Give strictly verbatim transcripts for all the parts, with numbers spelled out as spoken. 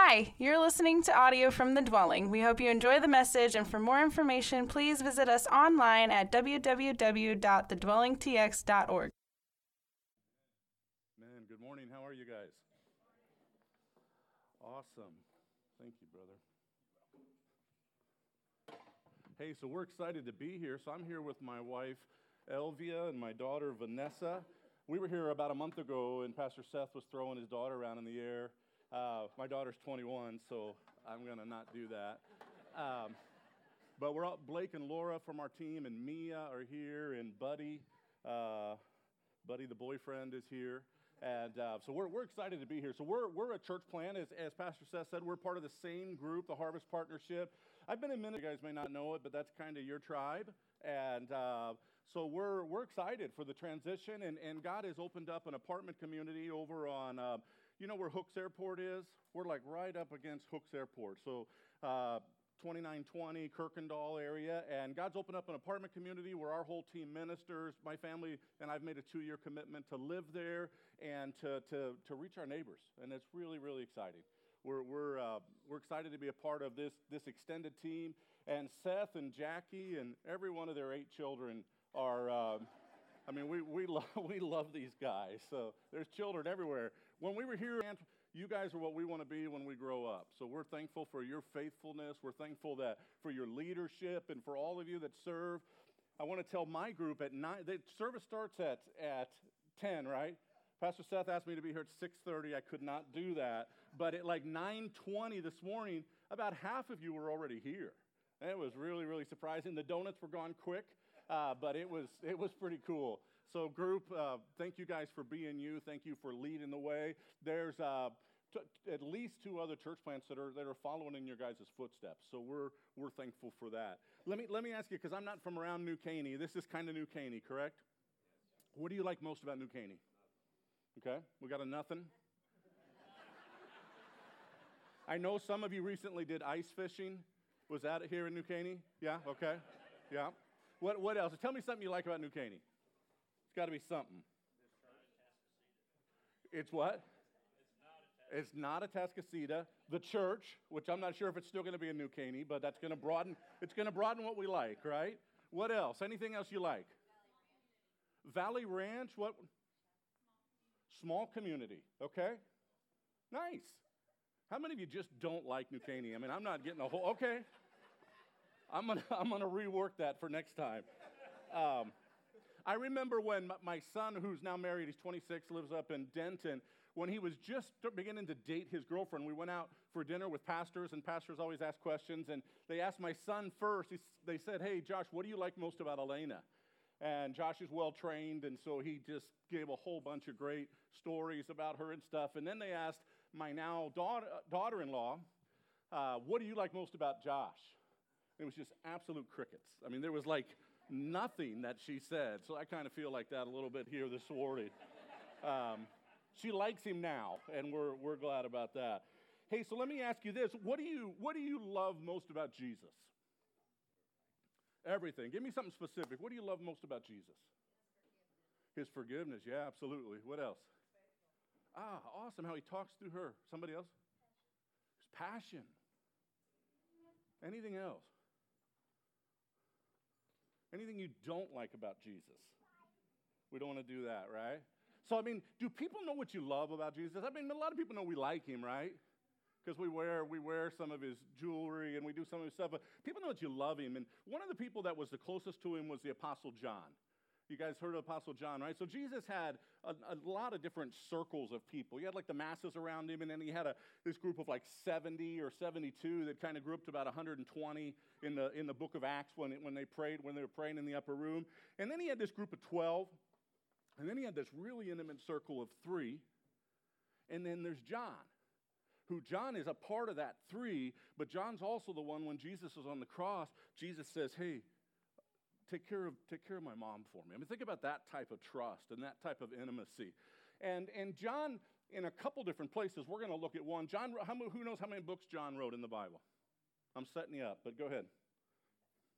Hi, you're listening to audio from The Dwelling. We hope you enjoy the message, and for more information, please visit us online at w w w dot the dwelling t x dot org. Man, good morning. How are you guys? Awesome. Thank you, brother. Hey, so we're excited to be here. So I'm here with my wife, Elvia, and my daughter, Vanessa. We were here about a month ago, and Pastor Seth was throwing his daughter around in the air. Uh, my daughter's twenty-one, so I'm going to not do that. Um, but we're all, Blake and Laura from our team, and Mia are here, and Buddy, uh, Buddy the boyfriend is here. And uh, so we're we're excited to be here. So we're we're a church plant, as, as Pastor Seth said. We're part of the same group, the Harvest Partnership. I've been in ministry, you guys may not know it, but that's kind of your tribe. And uh, so we're we're excited for the transition, and, and God has opened up an apartment community over on, uh, you know where Hooks Airport is? We're like right up against Hooks Airport. So uh, twenty-nine twenty Kirkendall area, and God's opened up an apartment community where our whole team ministers. My family and I've made a two-year commitment to live there and to to to reach our neighbors, and it's really really exciting. We're we're uh, we're excited to be a part of this this extended team, and Seth and Jackie and every one of their eight children are. Uh, I mean, we we love we love these guys. So there's children everywhere. When we were here, you guys are what we want to be when we grow up. So we're thankful for your faithfulness. We're thankful that for your leadership and for all of you that serve. I want to tell my group at nine. The service starts at at ten, right? Pastor Seth asked me to be here at six thirty. I could not do that. But at like nine twenty this morning, about half of you were already here. And it was really, really surprising. The donuts were gone quick, uh, but it was it was pretty cool. So group, uh, thank you guys for being you. Thank you for leading the way. There's uh, t- at least two other church plants that are that are following in your guys' footsteps. So we're we're thankful for that. Let me let me ask you, because I'm not from around New Caney. This is kind of New Caney, correct? What do you like most about New Caney? Okay, we got a nothing. I know some of you recently did ice fishing. Was that here in New Caney? Yeah, okay, yeah. What what else? Tell me something you like about New Caney. It's got to be something. It's what? It's not a Tascasita. The church, which I'm not sure if it's still going to be in New Caney, but that's going to broaden. It's going to broaden what we like, right? What else? Anything else you like? Valley Ranch. What? Small community. Okay. Nice. How many of you just don't like New Caney? I mean, I'm not getting a whole. Okay. I'm gonna I'm gonna rework that for next time. Um, I remember when my son, who's now married, he's twenty-six, lives up in Denton, when he was just beginning to date his girlfriend, we went out for dinner with pastors, and pastors always ask questions, and they asked my son first. He, they said, hey, Josh, what do you like most about Elena? And Josh is well-trained, and so he just gave a whole bunch of great stories about her and stuff. And then they asked my now daughter, daughter-in-law, uh, what do you like most about Josh? It was just absolute crickets. I mean, there was like nothing that she said. So I kind of feel like that a little bit here this morning. Um, she likes him now, and we're we're glad about that. Hey, so let me ask you this: What do you what do you love most about Jesus? Everything. Give me something specific. What do you love most about Jesus? His forgiveness. Yeah, absolutely. What else? Ah, awesome. How he talks through her. Somebody else? His passion. Anything else? Anything you don't like about Jesus? We don't want to do that, right? So, I mean, do people know what you love about Jesus? I mean, a lot of people know we like him, right? Because we wear we wear some of his jewelry and we do some of his stuff. But people know that you love him. And one of the people that was the closest to him was the Apostle John. You guys heard of Apostle John, right? So Jesus had a, a lot of different circles of people. He had like the masses around him, and then he had a this group of like seventy or seventy-two that kind of grouped about one hundred twenty in the in the book of Acts when it, when they prayed when they were praying in the upper room. And then he had this group of twelve, and then he had this really intimate circle of three. And then there's John, who John is a part of that three, but John's also the one when Jesus is on the cross. Jesus says, "Hey, Take care of take care of my mom for me." I mean, think about that type of trust and that type of intimacy. And and John, in a couple different places, we're going to look at one. John, how, who knows how many books John wrote in the Bible? I'm setting you up, but go ahead.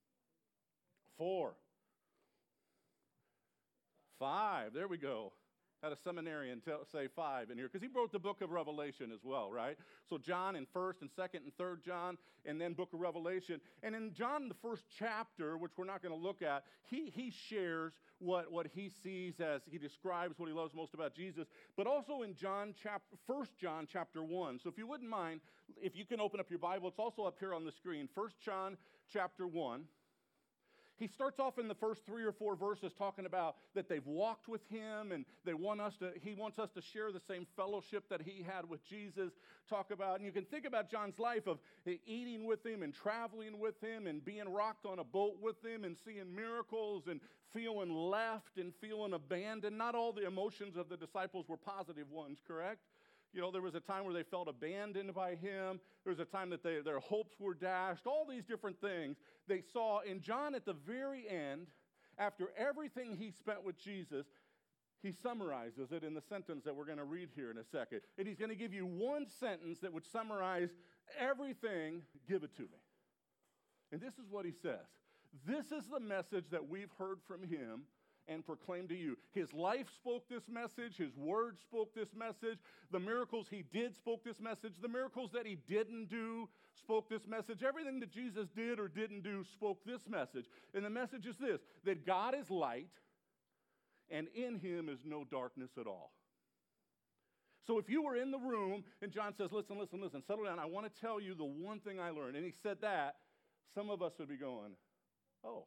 Four. Five. There we go. Had a seminarian tell, say five in here, because he wrote the book of Revelation as well, right? So John in first and second and third John, and then book of Revelation. And in John, the first chapter, which we're not going to look at, he, he shares what, what he sees as, he describes what he loves most about Jesus. But also in John, chapter, First John chapter one. So if you wouldn't mind, if you can open up your Bible, it's also up here on the screen. First John chapter one. He starts off in the first three or four verses talking about that they've walked with him and they want us to, he wants us to share the same fellowship that he had with Jesus. Talk about, and you can think about John's life of eating with him and traveling with him and being rocked on a boat with him and seeing miracles and feeling left and feeling abandoned. Not all the emotions of the disciples were positive ones, correct? You know, there was a time where they felt abandoned by him. There was a time that they, their hopes were dashed. All these different things they saw. In John, at the very end, after everything he spent with Jesus, he summarizes it in the sentence that we're going to read here in a second. And he's going to give you one sentence that would summarize everything. Give it to me. And this is what he says. This is the message that we've heard from him and proclaim to you. His life spoke this message. His word spoke this message. The miracles he did spoke this message. The miracles that he didn't do spoke this message. Everything that Jesus did or didn't do spoke this message. And the message is this, that God is light, and in him is no darkness at all. So if you were in the room, and John says, listen, listen, listen, settle down. I want to tell you the one thing I learned. And he said that, some of us would be going, oh,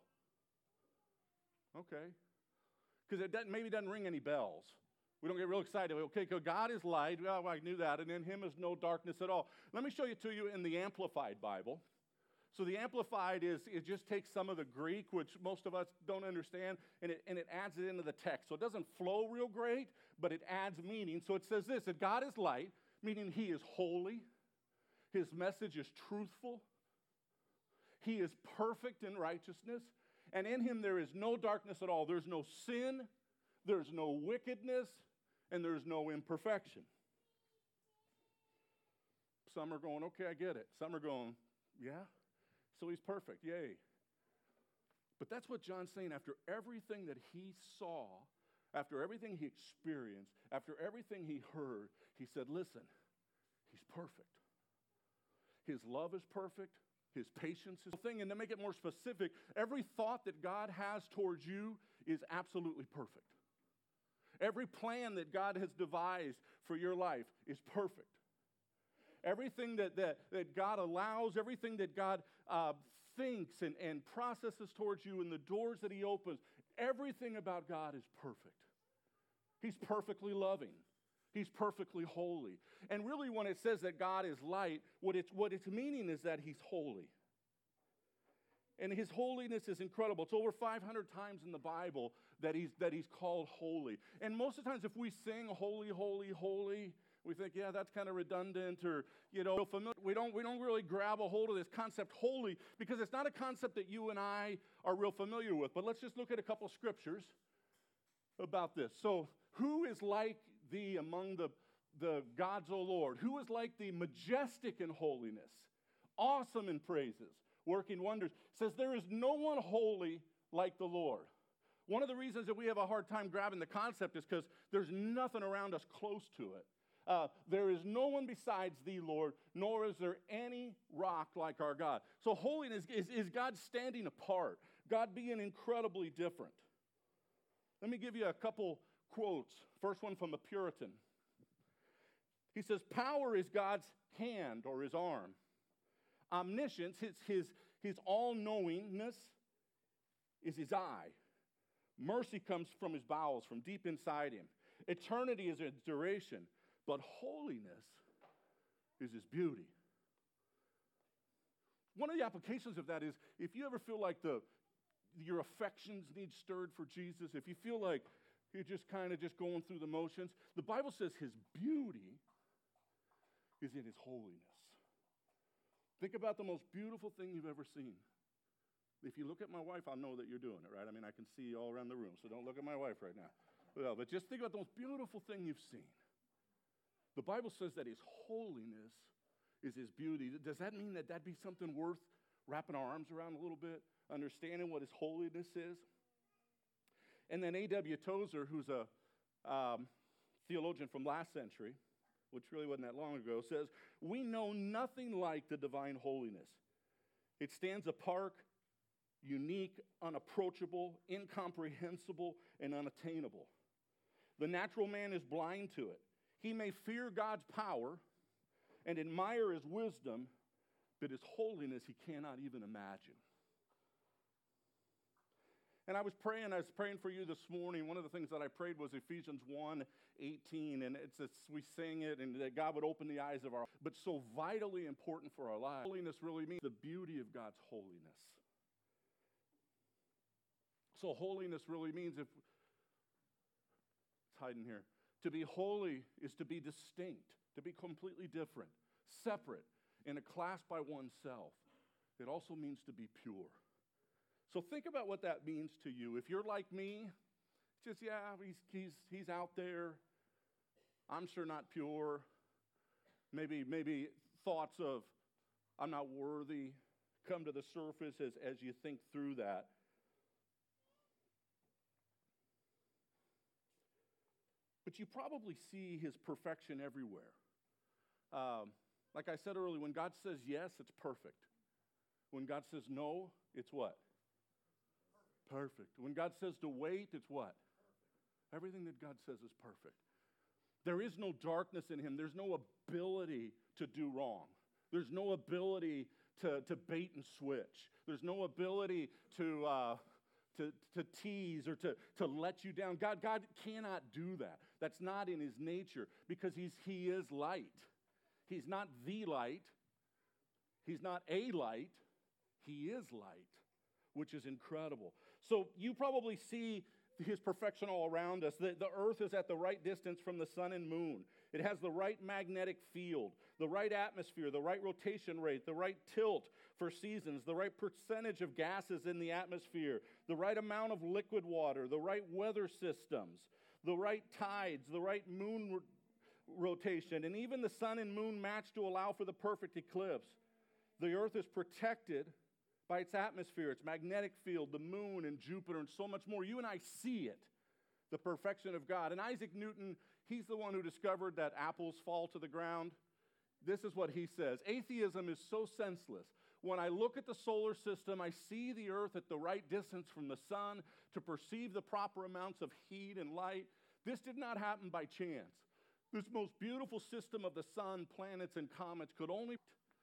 okay. Because it doesn't, maybe doesn't ring any bells. We don't get real excited. Okay, so God is light. Well, I knew that. And in him is no darkness at all. Let me show you to you in the Amplified Bible. So the Amplified is, it just takes some of the Greek, which most of us don't understand, and it, and it adds it into the text. So it doesn't flow real great, but it adds meaning. So it says this, that God is light, meaning he is holy. His message is truthful. He is perfect in righteousness. And in him there is no darkness at all. There's no sin, there's no wickedness, and there's no imperfection. Some are going, okay, I get it. Some are going, yeah, so he's perfect, yay. But that's what John's saying. After everything that he saw, after everything he experienced, after everything he heard, he said, listen, he's perfect. His love is perfect. His patience is a thing. And to make it more specific, every thought that God has towards you is absolutely perfect. Every plan that God has devised for your life is perfect. Everything that, that, that God allows, everything that God uh, thinks and, and processes towards you and the doors that he opens, everything about God is perfect. He's perfectly loving. He's perfectly holy. And really when it says that God is light, what it's, what it's meaning is that he's holy. And his holiness is incredible. It's over five hundred times in the Bible that he's, that he's called holy. And most of the times if we sing holy, holy, holy, we think, yeah, that's kind of redundant or, you know, familiar. We don't, we don't really grab a hold of this concept holy because it's not a concept that you and I are real familiar with. But let's just look at a couple scriptures about this. So who is like thee among the, the gods, O Lord? Who is like thee, majestic in holiness, awesome in praises, working wonders? It says there is no one holy like the Lord. One of the reasons that we have a hard time grabbing the concept is because there's nothing around us close to it. Uh, there is no one besides thee, Lord, nor is there any rock like our God. So holiness is, is God standing apart, God being incredibly different. Let me give you a couple quotes. First one from a Puritan. He says, power is God's hand or his arm. Omniscience, his, his, his all-knowingness, is his eye. Mercy comes from his bowels, from deep inside him. Eternity is its duration, but holiness is his beauty. One of the applications of that is if you ever feel like the your affections need stirred for Jesus, if you feel like you're just kind of just going through the motions, the Bible says his beauty is in his holiness. Think about the most beautiful thing you've ever seen. If you look at my wife, I'll know that you're doing it, right? I mean, I can see you all around the room, so don't look at my wife right now. Well, but just think about the most beautiful thing you've seen. The Bible says that his holiness is his beauty. Does that mean that that'd be something worth wrapping our arms around a little bit, understanding what his holiness is? And then A W Tozer, who's a, um, theologian from last century, which really wasn't that long ago, says, we know nothing like the divine holiness. It stands apart, unique, unapproachable, incomprehensible, and unattainable. The natural man is blind to it. He may fear God's power and admire his wisdom, but his holiness he cannot even imagine. And I was praying, I was praying for you this morning. One of the things that I prayed was Ephesians one eighteen, and it's, it's we sing it, and that God would open the eyes of our, but so vitally important for our lives. Holiness really means the beauty of God's holiness. So holiness really means, if it's hiding here, to be holy is to be distinct, to be completely different, separate, in a class by oneself. It also means to be pure. So think about what that means to you. If you're like me, just, yeah, he's, he's, he's out there. I'm sure not pure. Maybe, maybe thoughts of, I'm not worthy, come to the surface as, as you think through that. But you probably see his perfection everywhere. Um, like I said earlier, when God says yes, it's perfect. When God says no, it's what? Perfect. When God says to wait, it's what? Everything that God says is perfect. There is no darkness in him. There's no ability to do wrong. There's no ability to, to bait and switch. There's no ability to, uh, to, to tease or to, to let you down. God, God cannot do that. That's not in his nature because he's, he is light. He's not the light. He's not a light. He is light, which is incredible. So you probably see his perfection all around us. The, the earth is at the right distance from the sun and moon. It has the right magnetic field, the right atmosphere, the right rotation rate, the right tilt for seasons, the right percentage of gases in the atmosphere, the right amount of liquid water, the right weather systems, the right tides, the right moon ro- rotation, and even the sun and moon match to allow for the perfect eclipse. The earth is protected by its atmosphere, its magnetic field, the moon and Jupiter, and so much more. You and I see it, the perfection of God. And Isaac Newton, he's the one who discovered that apples fall to the ground. This is what he says. Atheism is so senseless. When I look at the solar system, I see the earth at the right distance from the sun to perceive the proper amounts of heat and light. This did not happen by chance. This most beautiful system of the sun, planets, and comets could only...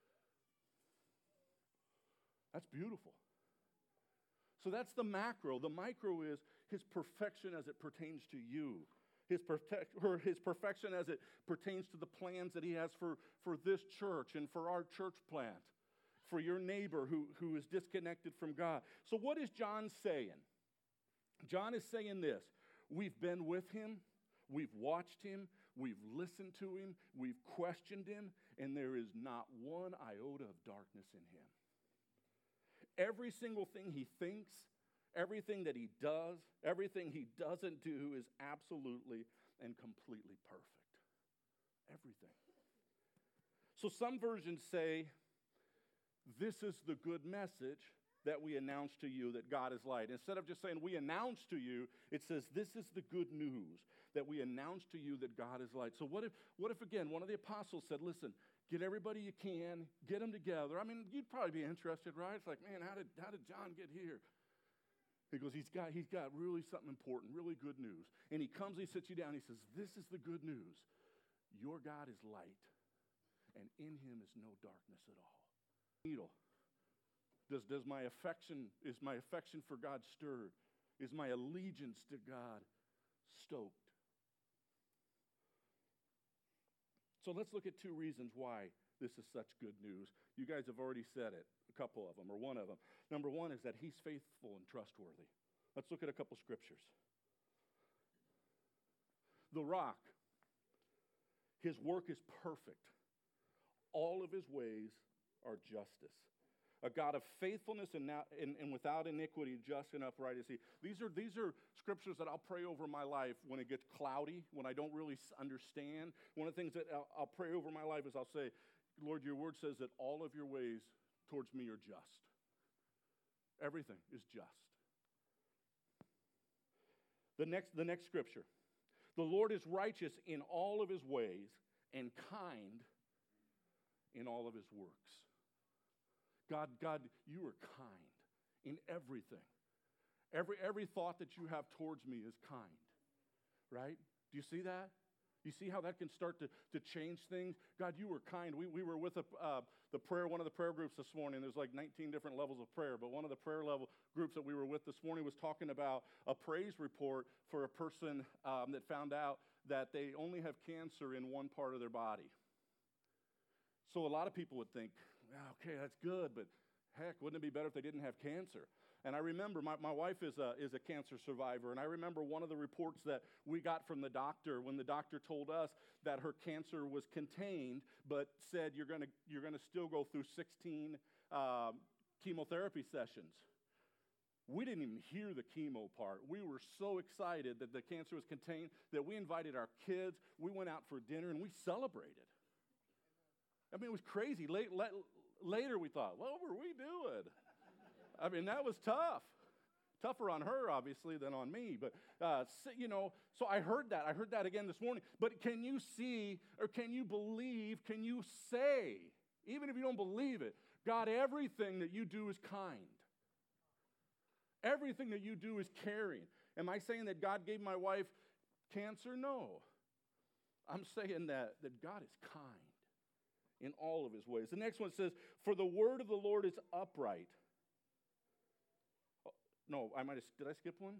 That's beautiful. So that's the macro. The micro is his perfection as it pertains to you. His, protect, or his perfection as it pertains to the plans that he has for, for this church and for our church plant, for your neighbor who, who is disconnected from God. So what is John saying? John is saying this. We've been with him. We've watched him. We've listened to him. We've questioned him. And there is not one iota of darkness in him. Every single thing he thinks, everything that he does, everything he doesn't do is absolutely and completely perfect. Everything. So some versions say, this is the good message that we announce to you that God is light. Instead of just saying we announce to you, it says this is the good news that we announce to you that God is light. So what if, what if again, one of the apostles said, listen, get everybody you can, get them together. I mean, you'd probably be interested, right? It's like, man, how did how did John get here? He goes, he's got, he's got really something important, really good news. And he comes, he sits you down, he says, this is the good news. Your God is light, and in him is no darkness at all. Needle. Does, does my affection, is my affection for God stirred? Is my allegiance to God stoked? So let's look at two reasons why this is such good news. You guys have already said it, a couple of them, or one of them. Number one is that he's faithful and trustworthy. Let's look at a couple scriptures. The rock, his work is perfect. All of his ways are justice. A God of faithfulness and, now, and, and without iniquity, just and upright is he. These are, these are scriptures that I'll pray over my life when it gets cloudy, when I don't really understand. One of the things that I'll, I'll pray over my life is I'll say, Lord, your word says that all of your ways towards me are just. Everything is just. The next, the next scripture. The Lord is righteous in all of his ways and kind in all of his works. God, God, you are kind in everything. Every, every thought that you have towards me is kind, right? Do you see that? You see how that can start to, to change things? God, you were kind. We, we were with a, uh, the prayer, one of the prayer groups this morning. There's like nineteen different levels of prayer, but one of the prayer level groups that we were with this morning was talking about a praise report for a person um, that found out that they only have cancer in one part of their body. So a lot of people would think, okay, that's good, but heck, wouldn't it be better if they didn't have cancer? And I remember, my, my wife is a, is a cancer survivor, and I remember one of the reports that we got from the doctor when the doctor told us that her cancer was contained, but said you're going to you're gonna still go through sixteen um, chemotherapy sessions. We didn't even hear the chemo part. We were so excited that the cancer was contained that we invited our kids, we went out for dinner, and we celebrated. I mean, it was crazy. Late, late, later we thought, what were we doing? I mean, that was tough. Tougher on her, obviously, than on me. But, uh, you know, so I heard that. I heard that again this morning. But can you see, or can you believe, can you say, even if you don't believe it, God, everything that you do is kind. Everything that you do is caring. Am I saying that God gave my wife cancer? No. I'm saying that, that God is kind in all of his ways. The next one says, for the word of the Lord is upright. No, I might have, did I skip one?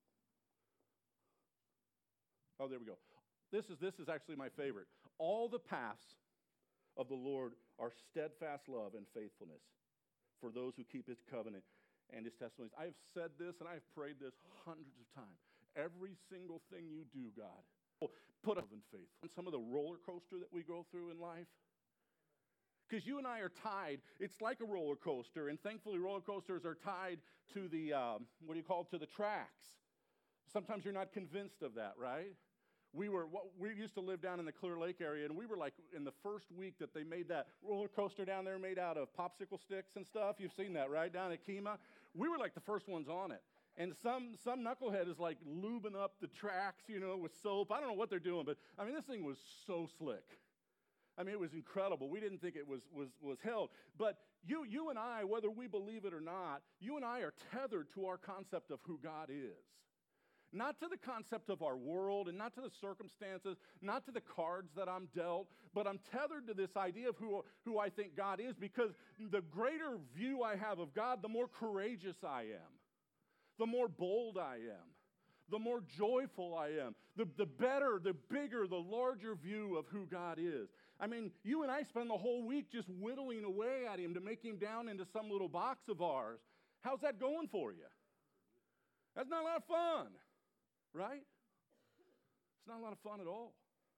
Oh, there we go. This is, this is actually my favorite. All the paths of the Lord are steadfast love and faithfulness for those who keep his covenant and his testimonies. I have said this and I have prayed this hundreds of times. Every single thing you do, God, put up in faith. On some of the roller coaster that we go through in life, because you and I are tied. It's like a roller coaster, and thankfully roller coasters are tied to the, um, what do you call it, to the tracks. Sometimes you're not convinced of that, right? We were, we used to live down in the Clear Lake area, and we were like, in the first week that they made that roller coaster down there made out of popsicle sticks and stuff. You've seen that, right, down at Kemah? We were like the first ones on it. And some, some knucklehead is like lubing up the tracks, you know, with soap. I don't know what they're doing, but I mean, this thing was so slick. I mean, it was incredible. We didn't think it was, was, was held. But you, you and I, whether we believe it or not, you and I are tethered to our concept of who God is. Not to the concept of our world and not to the circumstances, not to the cards that I'm dealt, but I'm tethered to this idea of who, who I think God is, because the greater view I have of God, the more courageous I am, the more bold I am, the more joyful I am, the, the better, the bigger, the larger view of who God is. I mean, you and I spend the whole week just whittling away at him to make him down into some little box of ours. How's that going for you? That's not a lot of fun, right? It's not a lot of fun at all.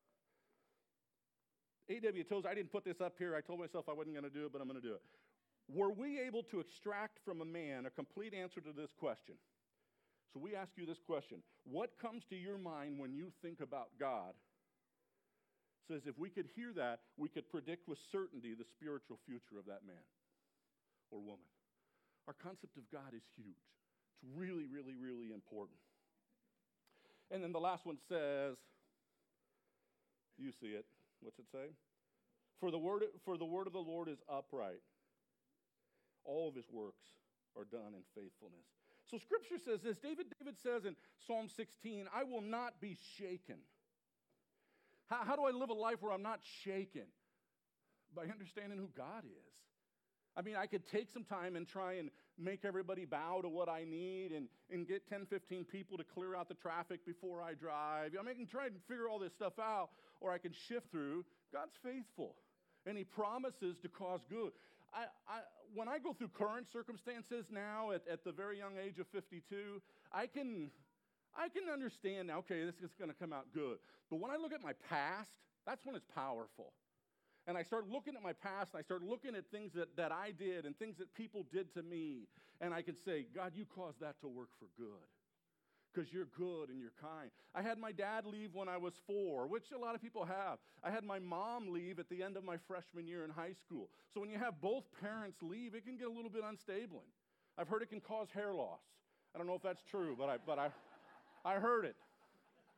A W Tozer, I didn't put this up here. I told myself I wasn't going to do it, but I'm going to do it. Were we able to extract from a man a complete answer to this question? So we ask you this question. What comes to your mind when you think about God? Says if we could hear that, we could predict with certainty the spiritual future of that man or woman. Our concept of God is huge. It's really, really, really important. And then the last one says, you see it. What's it say? For the word, for the word of the Lord is upright. All of his works are done in faithfulness. So Scripture says this. David, David says in Psalm sixteen, I will not be shaken. How, how do I live a life where I'm not shaken? By understanding who God is. I mean, I could take some time and try and make everybody bow to what I need and, and get ten, fifteen people to clear out the traffic before I drive. I mean, I can try and figure all this stuff out, or I can shift through. God's faithful, and he promises to cause good. I, I, when I go through current circumstances now at, at the very young age of fifty-two, I can, I can understand now, okay, this is going to come out good. But when I look at my past, that's when it's powerful. And I start looking at my past, and I start looking at things that, that I did and things that people did to me. And I can say, God, you caused that to work for good. Because you're good and you're kind. I had my dad leave when I was four, which a lot of people have. I had my mom leave at the end of my freshman year in high school. So when you have both parents leave, it can get a little bit unstable. I've heard it can cause hair loss. I don't know if that's true, but I, but I, I heard it.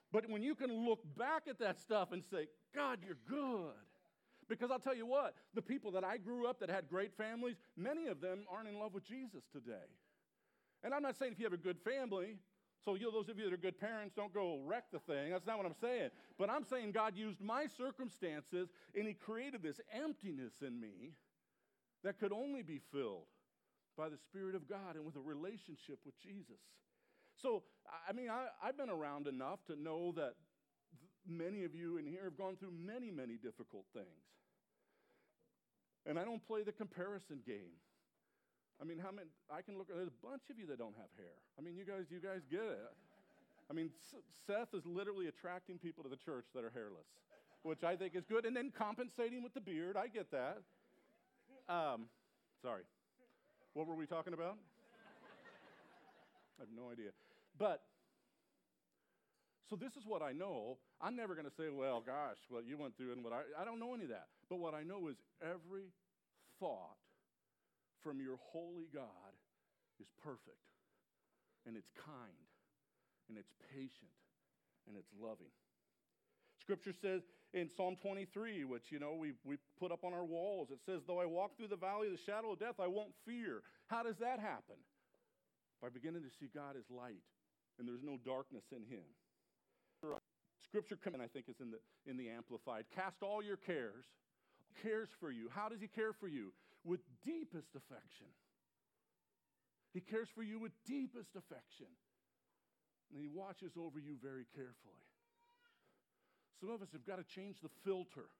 But when you can look back at that stuff and say, God, you're good. Because I'll tell you what, the people that I grew up that had great families, many of them aren't in love with Jesus today. And I'm not saying if you have a good family, so you, those of you that are good parents, don't go wreck the thing. That's not what I'm saying. But I'm saying God used my circumstances, and he created this emptiness in me that could only be filled by the Spirit of God and with a relationship with Jesus. So, I mean, I, I've been around enough to know that many of you in here have gone through many, many difficult things. And I don't play the comparison game. I mean, how many, I can look, there's a bunch of you that don't have hair. I mean, you guys, you guys get it. I mean, Seth is literally attracting people to the church that are hairless, which I think is good, and then compensating with the beard. I get that. Um, sorry. What were we talking about? I have no idea. But, so this is what I know. I'm never going to say, well, gosh, what you went through and what I, I don't know any of that. But what I know is every thought from your holy God is perfect, and it's kind, and it's patient, and it's loving. Scripture says in Psalm twenty-three, which, you know, we, we put up on our walls, it says, though I walk through the valley of the shadow of death, I won't fear. How does that happen? By beginning to see God as light, and there's no darkness in him. Scripture, I think, is in the, in the Amplified. Cast all your cares. He cares for you. How does he care for you? With deepest affection. He cares for you with deepest affection. And he watches over you very carefully. Some of us have got to change the filter.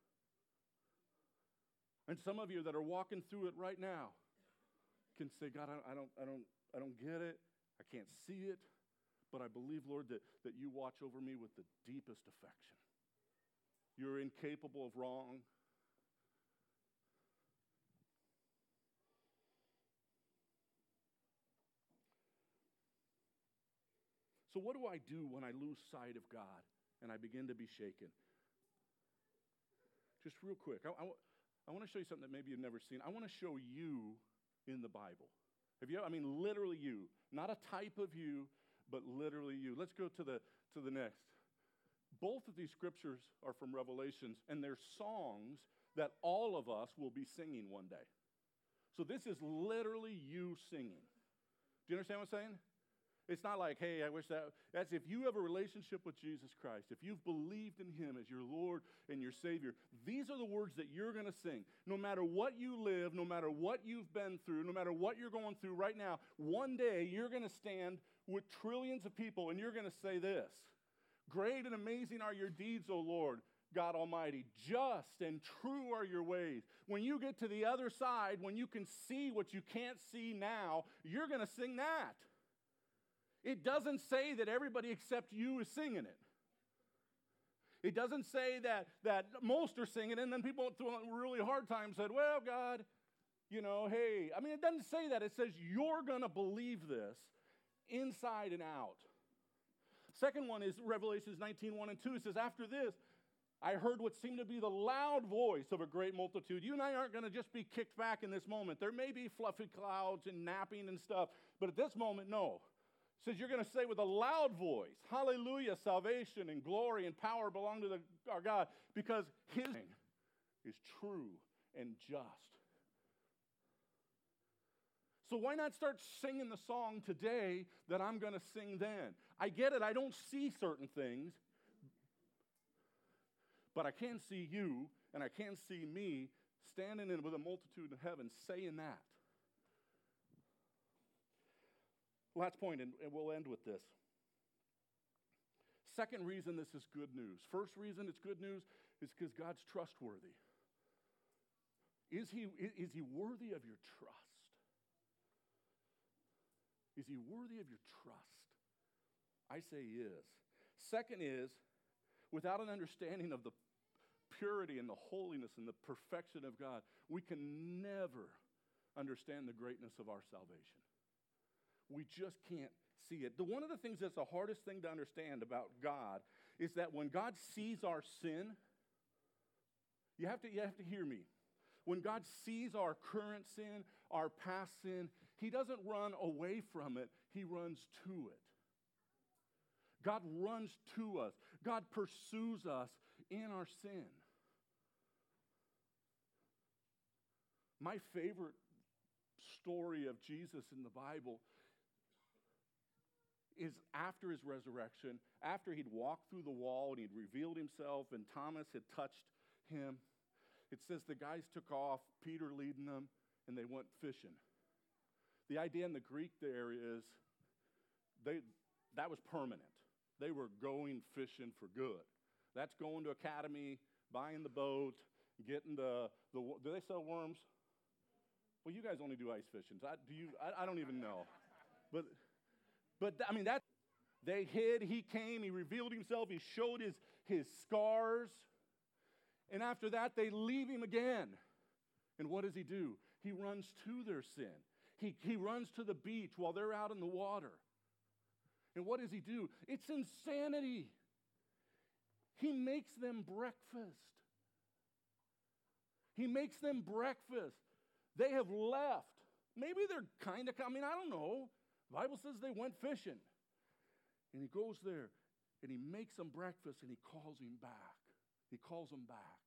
And some of you that are walking through it right now can say, God, I, I don't, I don't, I don't get it. I can't see it. But I believe, Lord, that, that you watch over me with the deepest affection. You're incapable of wrong. So what do I do when I lose sight of God and I begin to be shaken? Just real quick, I, I, I want to show you something that maybe you've never seen. I want to show you in the Bible. Have you? I mean, literally you. Not a type of you, but literally you. Let's go to the, to the next. Both of these scriptures are from Revelations, and they're songs that all of us will be singing one day. So this is literally you singing. Do you understand what I'm saying? It's not like, hey, I wish that. That's if you have a relationship with Jesus Christ, if you've believed in him as your Lord and your Savior, these are the words that you're going to sing. No matter what you live, no matter what you've been through, no matter what you're going through right now, one day you're going to stand with trillions of people and you're going to say this: great and amazing are your deeds, O Lord, God Almighty. Just and true are your ways. When you get to the other side, when you can see what you can't see now, you're going to sing that. It doesn't say that everybody except you is singing it. It doesn't say that, that most are singing it, and then people through a really hard time said, well, God, you know, hey. I mean, it doesn't say that. It says you're going to believe this inside and out. Second one is Revelations nineteen, one and two. It says, after this, I heard what seemed to be the loud voice of a great multitude. You and I aren't going to just be kicked back in this moment. There may be fluffy clouds and napping and stuff, but at this moment, no. It says you're going to say with a loud voice, hallelujah, salvation and glory and power belong to the, our God, because his name is true and just. So why not start singing the song today that I'm going to sing then? I get it, I don't see certain things, but I can see you, and I can see me standing in with a multitude in heaven saying that. Last point, and we'll end with this. Second reason this is good news. First reason it's good news is because God's trustworthy. Is he, is he worthy of your trust? Is he worthy of your trust? I say he is. Second is, without an understanding of the purity and the holiness and the perfection of God, we can never understand the greatness of our salvation. We just can't see it. The, one of the things that's the hardest thing to understand about God is that when God sees our sin, you have to, you have to hear me. When God sees our current sin, our past sin, he doesn't run away from it, he runs to it. God runs to us. God pursues us in our sin. My favorite story of Jesus in the Bible is after his resurrection, after he'd walked through the wall and he'd revealed himself and Thomas had touched him. It says the guys took off, Peter leading them, and they went fishing. The idea in the Greek there is they that was permanent. They were going fishing for good. That's going to Academy, buying the boat, getting the, the do they sell worms? Well, you guys only do ice fishing. So I, do you? I, I don't even know. But, but I mean, that they hid. He came. He revealed himself. He showed his, his scars. And after that, they leave him again. And what does he do? He runs to their sin. He, he runs to the beach while they're out in the water. And what does he do? It's insanity. He makes them breakfast. He makes them breakfast. They have left. Maybe they're kind of, I mean, I don't know. The Bible says they went fishing. And he goes there and he makes them breakfast and he calls him back. He calls them back.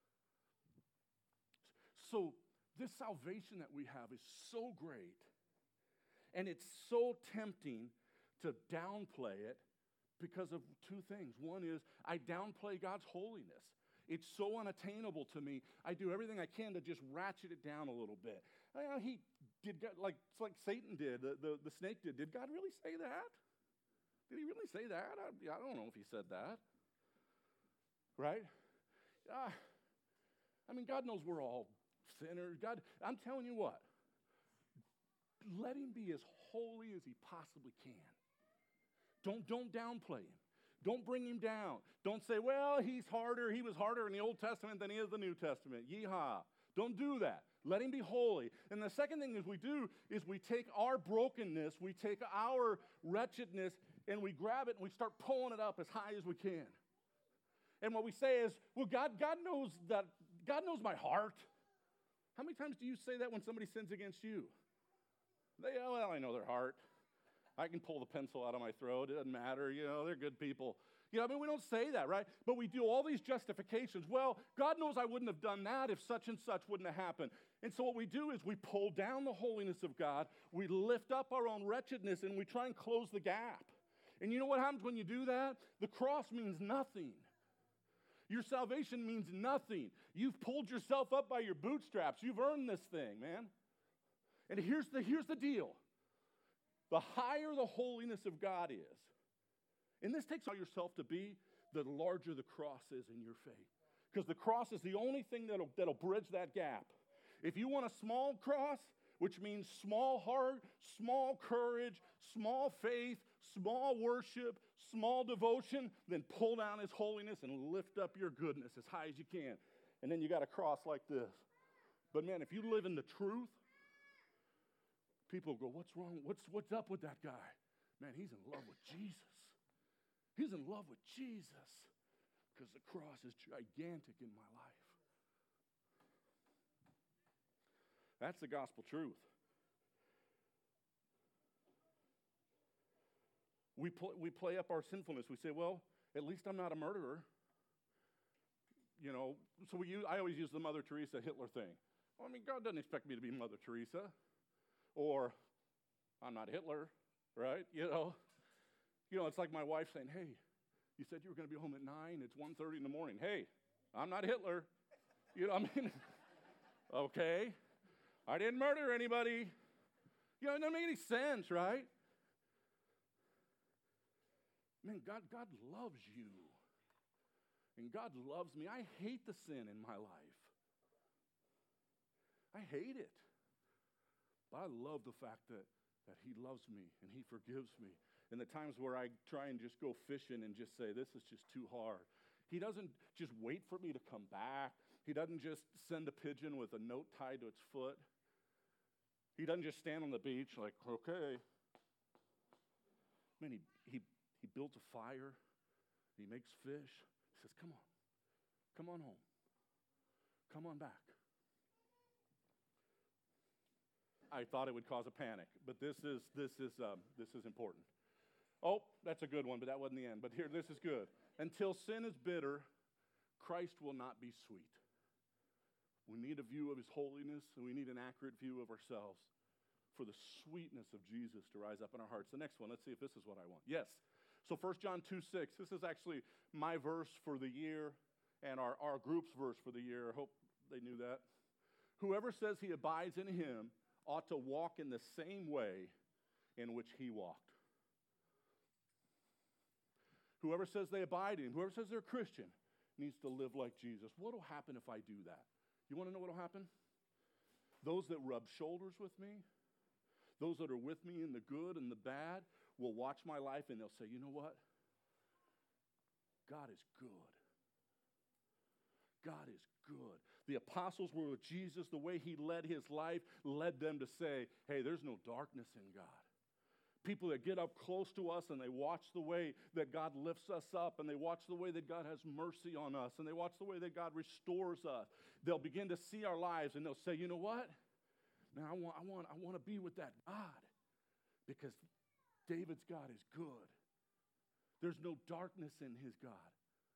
So this salvation that we have is so great. And it's so tempting to downplay it because of two things. One is I downplay God's holiness. It's so unattainable to me. I do everything I can to just ratchet it down a little bit. Uh, he did God, like it's like Satan did, the, the, the snake did. Did God really say that? Did he really say that? I, I don't know if he said that. Right? Uh, I mean, God knows we're all sinners. God, I'm telling you what. Let him be as holy as he possibly can. Don't, don't downplay him. Don't bring him down. Don't say, well, he's harder. He was harder in the Old Testament than he is the New Testament. Yeehaw. Don't do that. Let him be holy. And the second thing is we do is we take our brokenness, we take our wretchedness, and we grab it and we start pulling it up as high as we can. And what we say is, well, God, God knows that, God knows my heart. How many times do you say that when somebody sins against you? They, oh, well, I know their heart. I can pull the pencil out of my throat. It doesn't matter. You know, they're good people. You know, I mean, we don't say that, right? But we do all these justifications. Well, God knows I wouldn't have done that if such and such wouldn't have happened. And so what we do is we pull down the holiness of God. We lift up our own wretchedness, and we try and close the gap. And you know what happens when you do that? The cross means nothing. Your salvation means nothing. You've pulled yourself up by your bootstraps. You've earned this thing, man. And here's the, here's the deal. The higher the holiness of God is, and this takes on yourself to be, the larger the cross is in your faith. Because the cross is the only thing that'll, that'll bridge that gap. If you want a small cross, which means small heart, small courage, small faith, small worship, small devotion, then pull down his holiness and lift up your goodness as high as you can. And then you got a cross like this. But man, if you live in the truth, people go, what's wrong? What's, what's up with that guy? Man, he's in love with Jesus. He's in love with Jesus because the cross is gigantic in my life. That's the gospel truth. We, pl- we play up our sinfulness. We say, well, at least I'm not a murderer. You know, so we use, I always use the Mother Teresa Hitler thing. Well, I mean, God doesn't expect me to be Mother Teresa. Or, I'm not Hitler, right? You know, you know, it's like my wife saying, hey, you said you were going to be home at nine. It's one thirty in the morning. Hey, I'm not Hitler. You know, I mean, okay. I didn't murder anybody. You know, it doesn't make any sense, right? Man, God, God loves you. And God loves me. I hate the sin in my life. I hate it. But I love the fact that, that he loves me and he forgives me. And the times where I try and just go fishing and just say, this is just too hard. He doesn't just wait for me to come back. He doesn't just send a pigeon with a note tied to its foot. He doesn't just stand on the beach like, okay. Man, he, he, he builds a fire. He makes fish. He says, come on. Come on home. Come on back. I thought it would cause a panic, but this is this is um, this is important. Oh, that's a good one, but that wasn't the end. But here, this is good. Until sin is bitter, Christ will not be sweet. We need a view of his holiness, and we need an accurate view of ourselves for the sweetness of Jesus to rise up in our hearts. The next one, let's see if this is what I want. Yes. So First John two six, this is actually my verse for the year and our, our group's verse for the year. I hope they knew that. Whoever says he abides in him ought to walk in the same way in which he walked. Whoever says they abide in, whoever says they're a Christian, needs to live like Jesus. What will happen if I do that? You want to know what will happen? Those that rub shoulders with me, those that are with me in the good and the bad, will watch my life and they'll say, you know what? God is good. God is good. The apostles were with Jesus. The way he led his life led them to say, hey, there's no darkness in God. People that get up close to us and they watch the way that God lifts us up, and they watch the way that God has mercy on us, and they watch the way that God restores us, they'll begin to see our lives and they'll say, you know what? Now I want, I want, I want to be with that God, because David's God is good. There's no darkness in his God.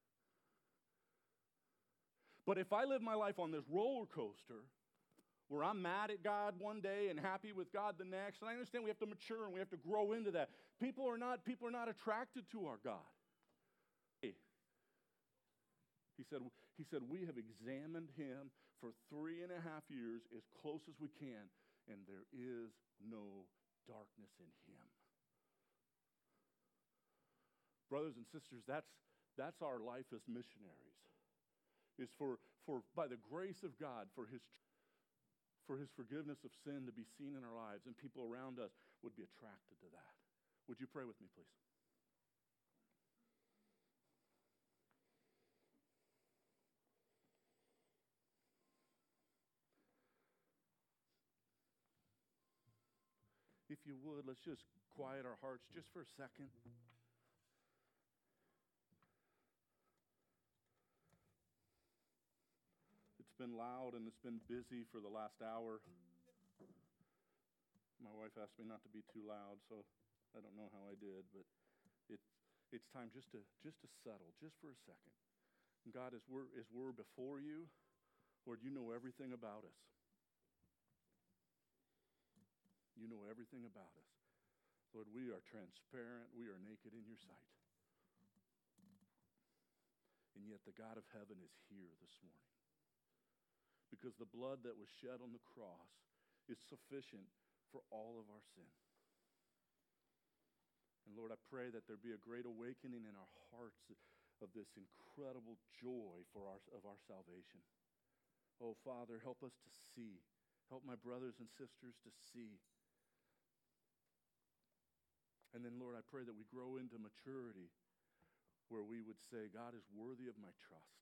But if I live my life on this roller coaster, where I'm mad at God one day and happy with God the next, and I understand we have to mature and we have to grow into that. People are not, people are not attracted to our God. He said, he said, we have examined him for three and a half years as close as we can, and there is no darkness in him. Brothers and sisters, that's, that's our life as missionaries. Is for, for, by the grace of God, for his for his forgiveness of sin to be seen in our lives, and people around us would be attracted to that. Would you pray with me, please? If you would, let's just quiet our hearts just for a second. It's been loud and it's been busy for the last hour. My wife asked me not to be too loud, so I don't know how I did, but it's it's time just to just to settle, just for a second. And God, as we're as we're before you, Lord, you know everything about us. You know everything about us. Lord, we are transparent. We are naked in your sight. And yet the God of heaven is here this morning. Because the blood that was shed on the cross is sufficient for all of our sin. And Lord, I pray that there be a great awakening in our hearts of this incredible joy for our, of our salvation. Oh, Father, help us to see. Help my brothers and sisters to see. And then, Lord, I pray that we grow into maturity where we would say, God is worthy of my trust.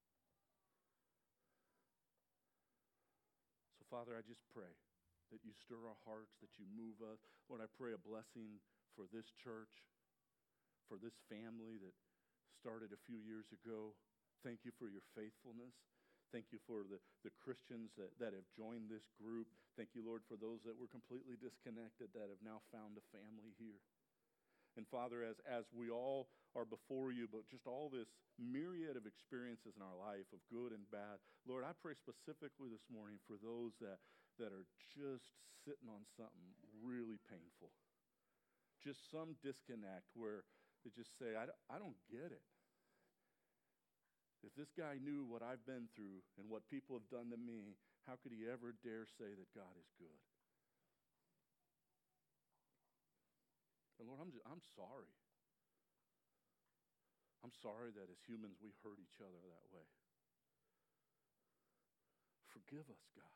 So, Father, I just pray that you stir our hearts, that you move us. Lord, I pray a blessing for this church, for this family that started a few years ago. Thank you for your faithfulness. Thank you for the, the Christians that, that have joined this group. Thank you, Lord, for those that were completely disconnected that have now found a family here. And Father, as, as we all are before you, but just all this myriad of experiences in our life of good and bad, Lord, I pray specifically this morning for those that, that are just sitting on something really painful. Just some disconnect where they just say, I, I don't get it. If this guy knew what I've been through and what people have done to me, how could he ever dare say that God is good? And Lord, I'm, just, I'm sorry. I'm sorry that as humans we hurt each other that way. Forgive us, God.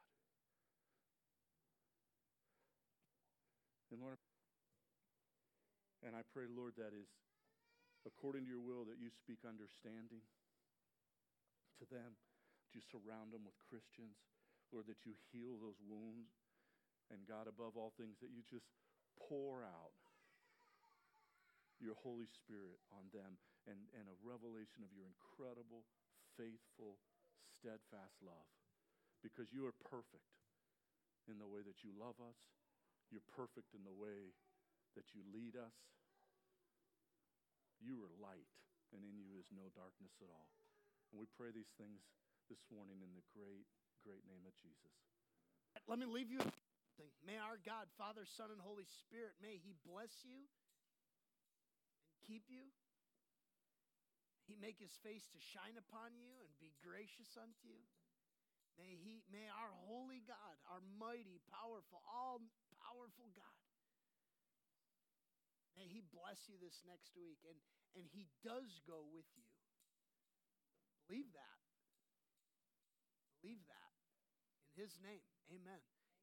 And Lord, and I pray, Lord, that is according to your will, that you speak understanding to them, that you surround them with Christians, Lord, that you heal those wounds, and God, above all things, that you just pour out your Holy Spirit on them, and, and a revelation of your incredible, faithful, steadfast love. Because you are perfect in the way that you love us. You're perfect in the way that you lead us. You are light. and in you is no darkness at all. And we pray these things this morning in the great, great name of Jesus. Let me leave you with something. May our God, Father, Son, and Holy Spirit, may he bless you and keep you. He make his face to shine upon you and be gracious unto you. May he, may our holy God, our mighty, powerful, all-powerful God, may he bless you this next week. And, and he does go with you. Believe that. Believe that. In his name, amen.